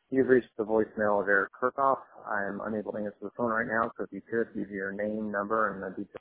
You've reached the voicemail of Eric Kirchhoff. I am unable to answer the phone right now, so if you could, leave your name, number, and the details